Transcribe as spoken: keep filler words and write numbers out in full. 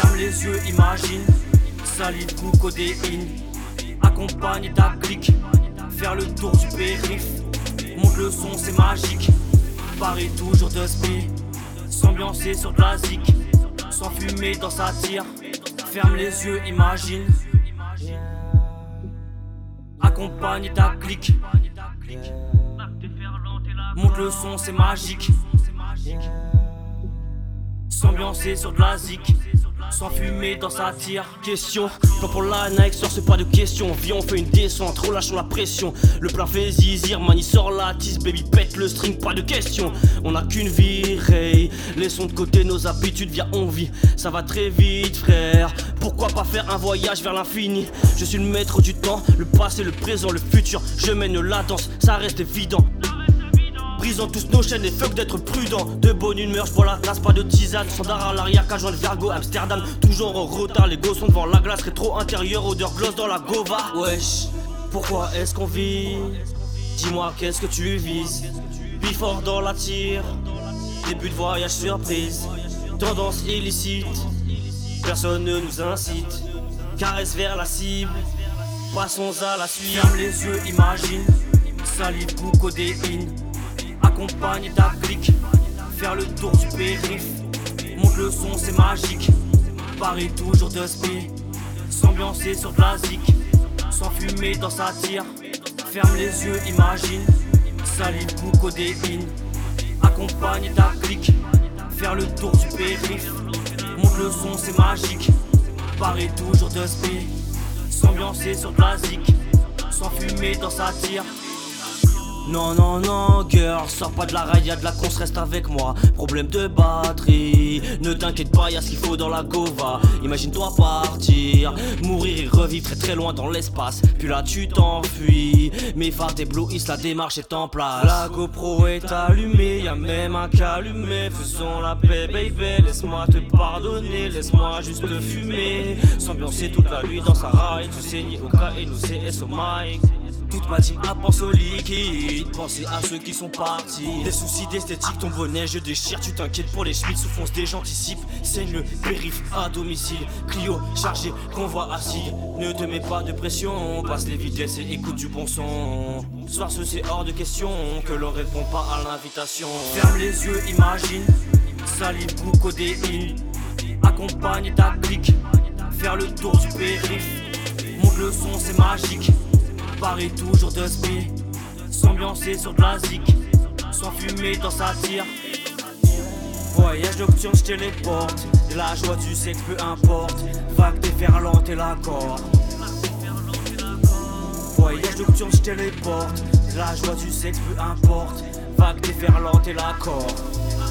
Ferme les yeux, imagine. Salive, goût, codéine. Accompagné ta clique. Faire le tour du périph'. Monte le son, c'est magique. Paris toujours de speed. S'ambiancer sur de la zik. Sans fumer dans sa tire. Ferme les yeux, imagine. Accompagne ta clique. Monte le son, c'est magique. S'ambiancer sur de la zik. Sans fumer dans sa tire. Question, pas pour la Nike, sort c'est pas de question. Viens on fait une descente, relâchons la pression. Le plein fait zizir, mani sort la tisse. Baby pète le string, pas de question. On a qu'une vie, hey. Laissons de côté nos habitudes, viens on vit. Ça va très vite frère. Pourquoi pas faire un voyage vers l'infini? Je suis le maître du temps, le passé, le présent, le futur. Je mène la danse, ça reste évident. Brisant tous nos chaînes et fuck d'être prudent. De bonne humeur, je vois la classe, pas de tisane. Standard à l'arrière, qu'à joindre Vergo, Amsterdam. Toujours en retard, les gosses sont devant la glace. Rétro intérieur, odeur gloss dans la gova. Wesh, pourquoi est-ce qu'on vit? Dis-moi qu'est-ce que tu vises? Before dans la tire. Début de voyage surprise. Tendance illicite. Personne ne nous incite. Caresse vers la cible. Passons à la suite. Ferme les yeux, imagine. Salive, goût, codéine. Accompagne ta clique. Faire le tour du périph'. Monte le son, c'est magique. Paris toujours de speed. S'ambiancer sur de la zik. Sans fumer dans sa tire. Ferme les yeux, imagine. Salive, goût, codéine. Accompagne ta clique. Faire le tour du périph'. Monte le son, c'est magique. Paris toujours de speed. S'ambiancer sur de la zik. Sans fumer dans sa tire. Non non non girl, sors pas de la raille, y'a de la cons, reste avec moi. Problème de batterie, ne t'inquiète pas, y'a ce qu'il faut dans la gova. Imagine-toi partir, mourir et revivre très très loin dans l'espace. Puis là tu t'enfuis, mes phares t'éblouissent, la démarche est en place. La GoPro est allumée, y'a même un calumet. Faisons la paix baby, laisse-moi te pardonner, laisse-moi juste fumer. S'ambiancer toute la nuit dans sa ride, se saigner au cas et nous C S au mic. Toute ma team a pensé au liquide. Pensez à ceux qui sont partis. Des soucis d'esthétique, ton bonnet je déchire. Tu t'inquiètes pour les schmitts, souffrance des gens anticipent. Saigne le périph' à domicile. Clio chargé, convoi assis. Ne te mets pas de pression. Passe les vitesses et écoute du bon son. Soir ce c'est hors de question que l'on répond pas à l'invitation. Ferme les yeux, imagine. Salive, goût, codéine. Accompagne ta clique. Faire le tour du périph'. Monte le son, c'est magique. Paris toujours de speed. S'ambiancer sur de la zik. Sans fumer dans sa tire. Voyage nocturne, je téléporte. De la joie du sexe, peu importe. Vague déferlante et l'accord. Voyage nocturne, je téléporte. De la joie du sexe, peu importe. Vague déferlante et l'accord.